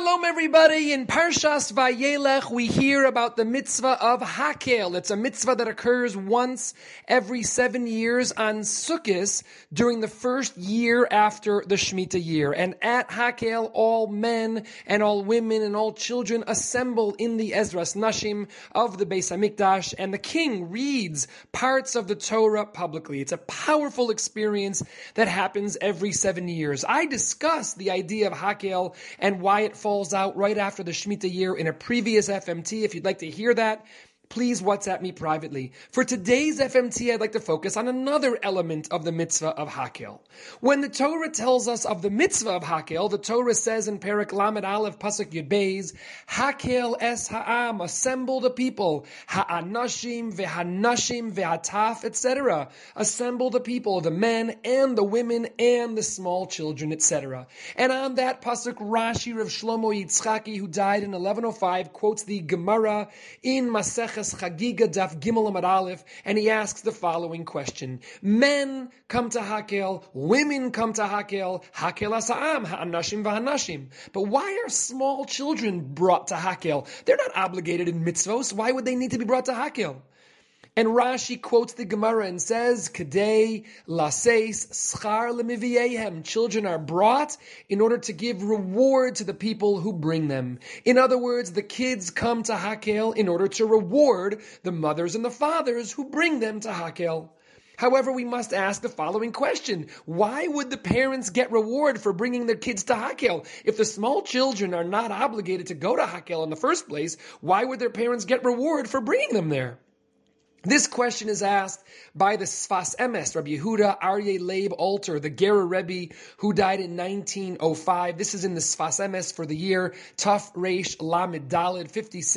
Shalom everybody, in Parshas Vayelech we hear about the mitzvah of Hakel. It's a mitzvah that occurs once every 7 years on Sukkot during the first year after the Shemitah year. And at Hakel, all men and all women and all children assemble in the Ezras Nashim of the Beis HaMikdash, and the king reads parts of the Torah publicly. It's a powerful experience that happens every 7 years. I discussed the idea of Hakel and why it falls out right after the Shemitah year in a previous FMT. If you'd like to hear that, please WhatsApp me privately. For today's FMT, I'd like to focus on another element of the mitzvah of Hakel. When the Torah tells us of the mitzvah of Hakel, the Torah says in Perek Lamed Aleph Pasuk Yud Beis, Hakel es ha'am, assemble the people, ha'anashim ve'hanashim ve'ataf, etc. Assemble the people, the men and the women and the small children, etc. And on that Pasuk, Rashi Rav Shlomo Yitzchaki, who died in 1105, quotes the Gemara in Masech Chagiga Daf Gimel Amud Aleph, and he asks the following question: men come to Hakel, women come to Hakel, Hakel asa'am, ha'anashim v'hanashim. But why are small children brought to Hakel? They're not obligated in mitzvos. Why would they need to be brought to Hakel? And Rashi quotes the Gemara and says, Kedei laseis schar lemiviehem. Children are brought in order to give reward to the people who bring them. In other words, the kids come to Hakel in order to reward the mothers and the fathers who bring them to Hakel. However, we must ask the following question: why would the parents get reward for bringing their kids to Hakel? If the small children are not obligated to go to Hakel in the first place, why would their parents get reward for bringing them there? This question is asked by the Sfas Emes, Rabbi Yehuda Aryeh Leib Alter, the Gerer Rebbe, who died in 1905. This is in the Sfas Emes for the year Taf Reish Lamed Daled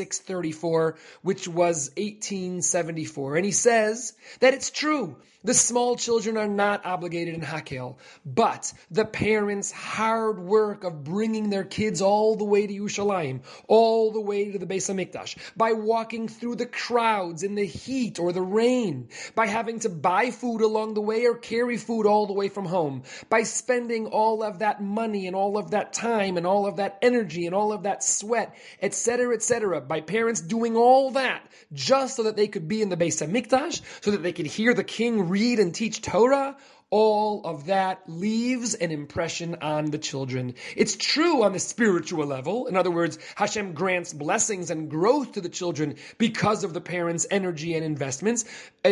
5634, which was 1874. And he says that it's true. The small children are not obligated in Hakel, but the parents' hard work of bringing their kids all the way to Yerushalayim, all the way to the Beis HaMikdash, by walking through the crowds in the heat or the rain, by having to buy food along the way or carry food all the way from home, by spending all of that money and all of that time and all of that energy and all of that sweat, etc., by parents doing all that just so that they could be in the Beis HaMikdash, so that they could hear the king read and teach Torah. All of that leaves an impression on the children. It's true on the spiritual level. In other words, Hashem grants blessings and growth to the children because of the parents' energy and investment,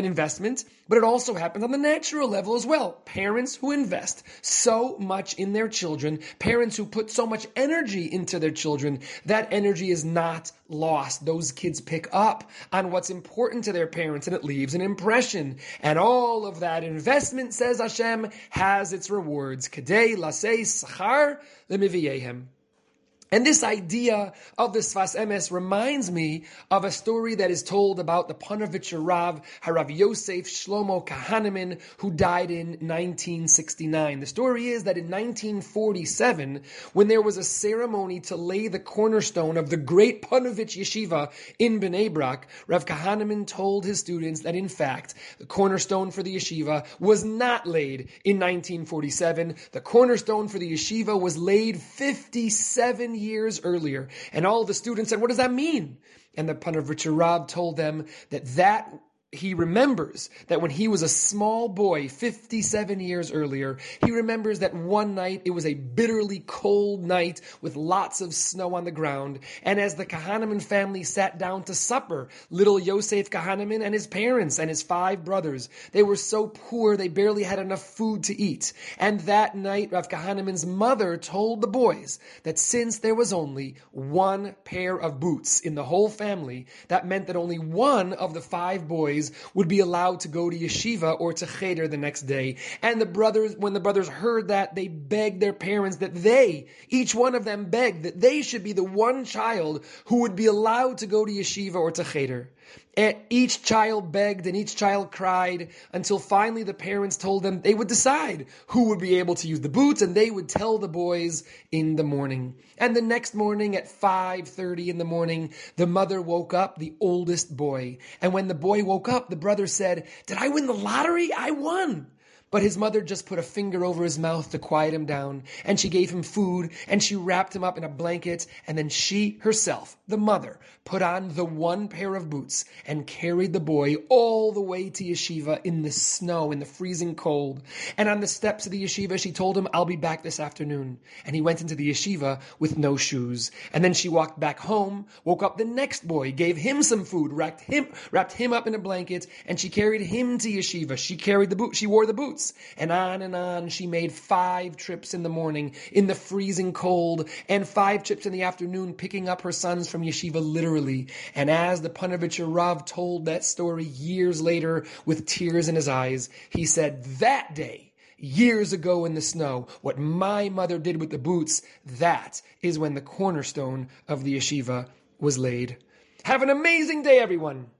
but it also happens on the natural level as well. Parents who invest so much in their children, parents who put so much energy into their children, that energy is not lost. Those kids pick up on what's important to their parents, and it leaves an impression. And all of that investment, says Hashem, has its rewards. Kedei lasei schar lemiviehem. And this idea of the Sfas Emes reminds me of a story that is told about the Panovitcher Rav, Harav Yosef Shlomo Kahaneman, who died in 1969. The story is that in 1947, when there was a ceremony to lay the cornerstone of the great Panovitch Yeshiva in Bnei Brak, Rav Kahaneman told his students that in fact, the cornerstone for the yeshiva was not laid in 1947. The cornerstone for the yeshiva was laid 57 years earlier. And all the students said, what does that mean? And the Panovitcher Rav told them that he remembers that when he was a small boy 57 years earlier, he remembers that one night, it was a bitterly cold night with lots of snow on the ground. And as the Kahaneman family sat down to supper, little Yosef Kahaneman and his parents and his 5 brothers, they were so poor they barely had enough food to eat. And that night, Rav Kahaneman's mother told the boys that since there was only one pair of boots in the whole family, that meant that only one of the 5 boys would be allowed to go to yeshiva or to cheder the next day. And when the brothers heard that, they begged their parents that each one of them begged that they should be the one child who would be allowed to go to yeshiva or to cheder. And each child begged and each child cried until finally the parents told them they would decide who would be able to use the boots, and they would tell the boys in the morning. And the next morning at 5:30 in the morning, the mother woke up the oldest boy. And when the boy woke up, the brother said, "Did I win the lottery? I won." But his mother just put a finger over his mouth to quiet him down, and she gave him food, and she wrapped him up in a blanket, and then she herself, the mother, put on the one pair of boots and carried the boy all the way to yeshiva in the snow, in the freezing cold. And on the steps of the yeshiva, she told him, "I'll be back this afternoon." And he went into the yeshiva with no shoes. And then she walked back home, woke up the next boy, gave him some food, wrapped him up in a blanket, and she carried him to yeshiva. She wore the boots. And on she made 5 trips in the morning in the freezing cold and 5 trips in the afternoon, picking up her sons from yeshiva literally. And as the Panovitcher Rav told that story years later with tears in his eyes, he said, "That day, years ago in the snow, what my mother did with the boots, that is when the cornerstone of the yeshiva was laid." Have an amazing day, everyone.